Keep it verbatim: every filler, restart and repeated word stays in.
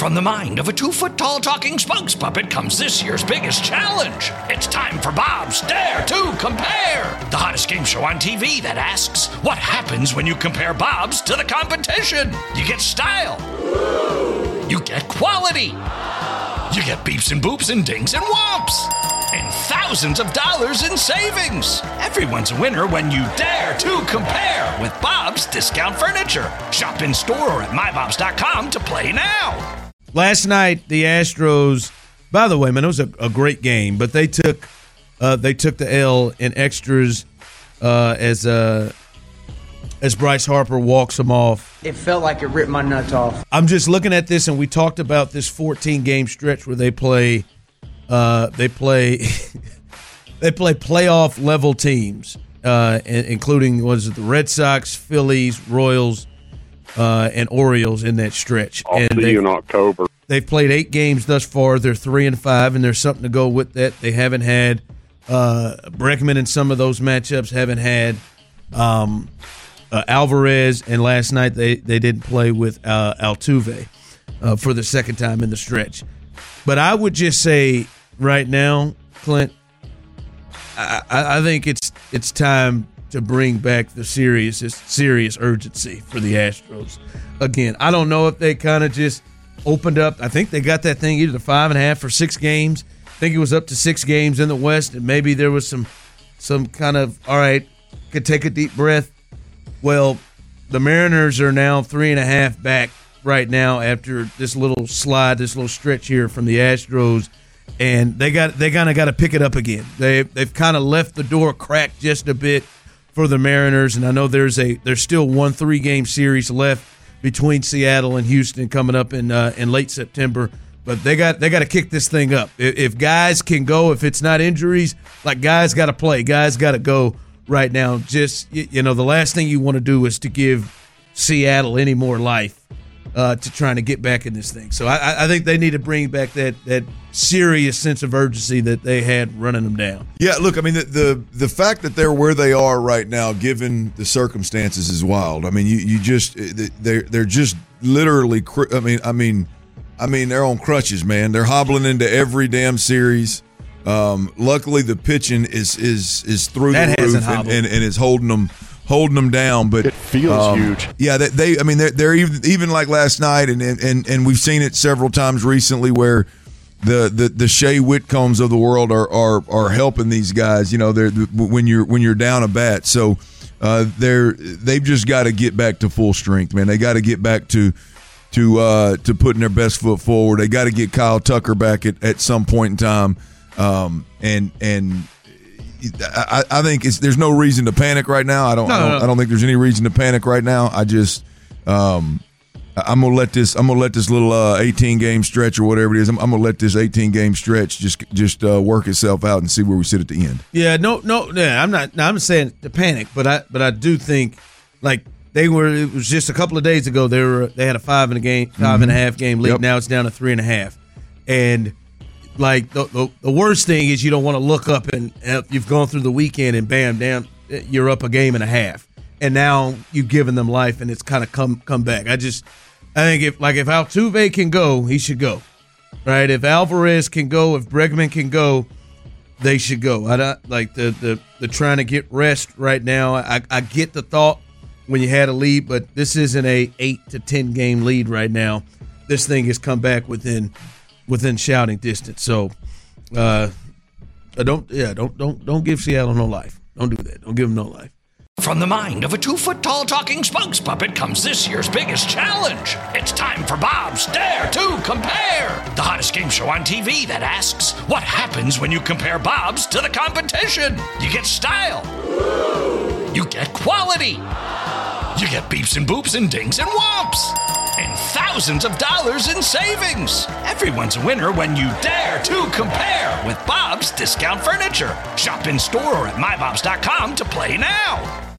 From the mind of a two-foot-tall talking spokes puppet comes this year's biggest challenge. It's time for Bob's Dare to Compare, the hottest game show on T V that asks, what happens when you compare Bob's to the competition? You get style. You get quality. You get beeps and boops and dings and whomps. And thousands of dollars in savings. Everyone's a winner when you dare to compare with Bob's Discount Furniture. Shop in store or at my bobs dot com to play now. Last night, the Astros, by the way, man, it was a, a great game, but they took uh, they took the L in extras uh, as uh, as Bryce Harper walks them off. It felt like it ripped my nuts off. I'm just looking at this, and we talked about this fourteen-game stretch where they play uh, they play they play playoff level teams, uh, including what is it, the Red Sox, Phillies, Royals. Uh, and Orioles in that stretch. I'll and see you in October. They've played eight games thus far. They're three and five, and there's something to go with that. They haven't had uh, Bregman in some of those matchups. Haven't had um, uh, Alvarez, and last night they, they didn't play with uh, Altuve uh, for the second time in the stretch. But I would just say right now, Clint, I, I, I think it's it's time to bring back the serious serious urgency for the Astros. Again, I don't know if they kind of just opened up. I think they got that thing either to five and a half or six games. I think it was up to six games in the West, and maybe there was some some kind of, all right, could take a deep breath. Well, the Mariners are now three and a half back right now after this little slide, this little stretch here from the Astros, and they got they kind of got to pick it up again. They they've kind of left the door cracked just a bit for the Mariners, and I know there's a there's still one three game series left between Seattle and Houston coming up in uh, in late September. But they got they got to kick this thing up. If, if guys can go, if it's not injuries, like guys got to play, guys got to go right now. Just you, you know, the last thing you want to do is to give Seattle any more life uh, to trying to get back in this thing. So I, I think they need to bring back that that serious sense of urgency that they had running them down. Yeah, look, I mean, the, the the fact that they're where they are right now, given the circumstances, is wild. I mean, you you just they're they're just literally. I mean, I mean, I mean, they're on crutches, man. They're hobbling into every damn series. Um, luckily, the pitching is is is through that the roof and, and, and is holding them holding them down. But it feels um, huge. Yeah, they, they. I mean, they're, they're even even like last night, and and and we've seen it several times recently where. The, the the Shea Whitcombs of the world are are are helping these guys. You know, they're when you're when you're down a bat. So uh, they're they've just got to get back to full strength, man. They got to get back to to uh, to putting their best foot forward. They got to get Kyle Tucker back at, at some point in time. Um, and and I, I think it's there's no reason to panic right now. I don't, no, I, don't no. I don't think there's any reason to panic right now. I just um, I'm gonna let this. I'm gonna let this little uh, eighteen game stretch or whatever it is. I'm, I'm gonna let this eighteen game stretch just just uh, work itself out and see where we sit at the end. Yeah, no, no, yeah. I'm not. No, I'm saying to panic, but I, but I do think like they were. It was just a couple of days ago. They were. They had a five in a game, five mm-hmm. and a half game lead. Yep. Now it's down to three and a half, and like the the, the worst thing is you don't want to look up and uh, you've gone through the weekend and bam, down you're up a game and a half, and now you've given them life and it's kind of come come back. I just. I think if like if Altuve can go, he should go, right? If Alvarez can go, if Bregman can go, they should go. I don't like the the the trying to get rest right now. I I get the thought when you had a lead, but this isn't a eight to ten game lead right now. This thing has come back within within shouting distance. So, uh, don't yeah don't don't don't give Seattle no life. Don't do that. Don't give them no life. From the mind of a two-foot-tall talking spokes puppet comes this year's biggest challenge. It's time for Bob's Dare to Compare, the hottest game show on T V that asks, what happens when you compare Bob's to the competition? You get style. You get quality. You get beeps and boops and dings and whomps. And thousands of dollars in savings. Everyone's a winner when you dare to compare with Bob's Discount Furniture. Shop in store or at my bobs dot com to play now.